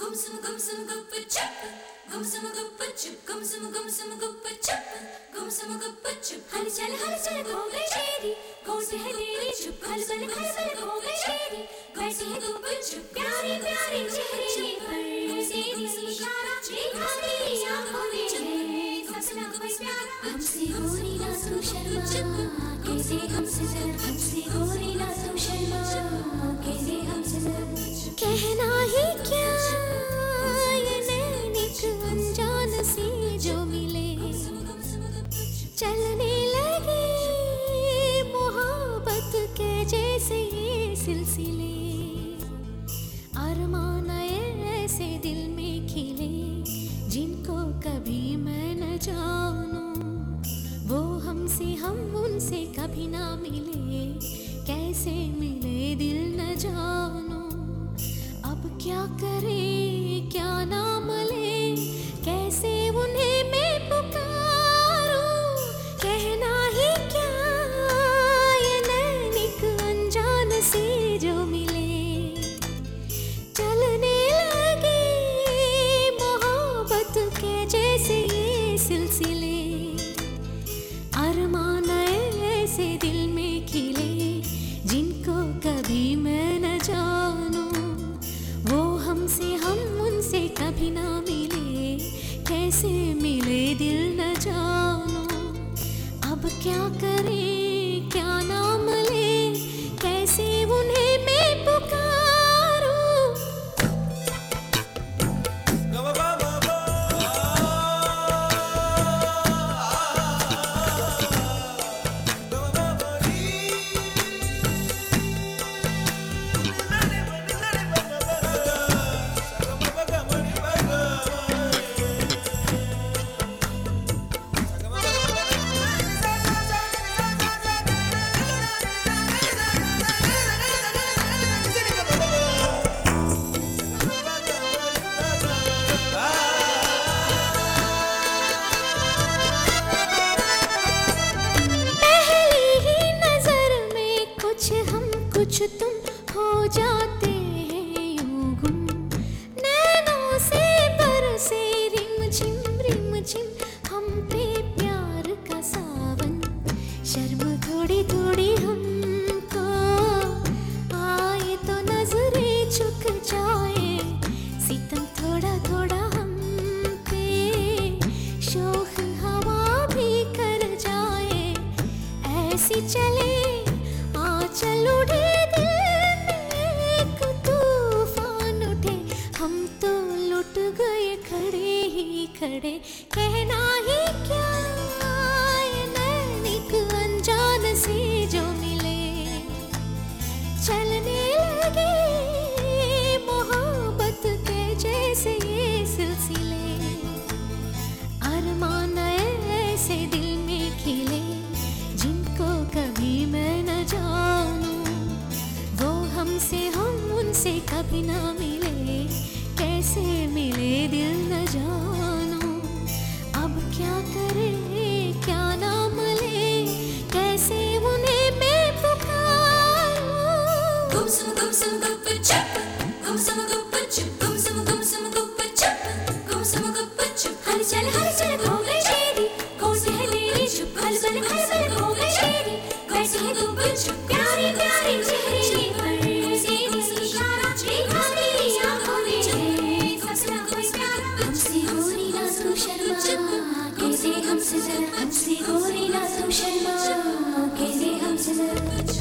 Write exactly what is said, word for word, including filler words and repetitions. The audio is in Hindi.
Gumsum gumsum guppa chup, gumsum guppa chup, gumsum gumsum guppa chup, gumsum guppa chup. हल चल हल चल खो गई तेरी, कौन है तेरी चुप, हल चल हल चल खो गई तेरी, कैसी है गप्पा चुप, प्यारी प्यारी चेहरे पर, तेरी इशारा देखा तेरी आँखों में, सपना कोई प्यारा, हमसे गोरी ना तू शर्मा, कैसे हमसे जरा, हमसे गोरी ना तू शर्मा, कैसे हमसे जरा, कहना ही क्या ये नैनिक अनजान सी जो मिले, चलने लगे मोहब्बत के जैसे ये सिलसिले, अरमान ऐसे दिल में खिले जिनको कभी मैं न जानूं, वो हमसे हम उनसे कभी ना मिले, कैसे मिले दिल न जानूं, अब क्या करे क्या नाम ले, कैसे उन्हें मैं पुकारूं, कहना ही क्या ये नैनिक अनजान से जो मिले, चलने लगे मोहब्बत के जैसे ये सिलसिले, अरमान ऐसे दिल में खिले जिनको कभी मैं न जानूं, वो हमसे हम उनसे कभी ना मिले, कैसे मिले दिल न जानूं, अब क्या करे क्या नाम ले, कैसे उन्हें मैं पुकारूं। कुछ तुम हो जाते हैं यूं गुम, नैनों से बरसे रिम झिम रिम झिम हम पे प्यार का सावन, शर्म थोड़ी थोड़ी हमको आए तो नजरें झुक जाए, सितम थोड़ा थोड़ा हम पे शोख हवा भी कर जाए, ऐसी चले चल उठे दिल में एक तूफान उठे, हम तो लुट गए खड़े ही खड़े, कहना ही क्या ये नैनिक अनजान से जो मिले, चलने लगे मोहब्बत के जैसे ये सिलसिले, अरमान ऐसे दिल में खिले जिनको कभी मैं न जानूं, वो हमसे हम उनसे कभी ना मिले, कैसे मिले दिल न जानूं, अब क्या करे क्या नाम ले, कैसे उन्हें मैं पुकारूं। गुमसुम गुमसुम गुप्पा चुप, गुमसुम गुप्पा चुप, गुमसुम गुमसुम गुप्पा चुप, गुमसुम गुप्पा चुप, हल चल हल चल खो गई तेरी, कौन सी है तेरी चुप, हल चल हल चल खो गई तेरी, कैसी है गप्पा चुप, प्यारी प्यारी चेहरे पर, तेरी इशारा देखा तेरी आँखों में, सपना कोई प्यारा, हमसे गोरी ना तू शर्मा, कैसे हमसे जरा, हमसे गोरी ना तू शर्मा, कैसे हमसे जरा।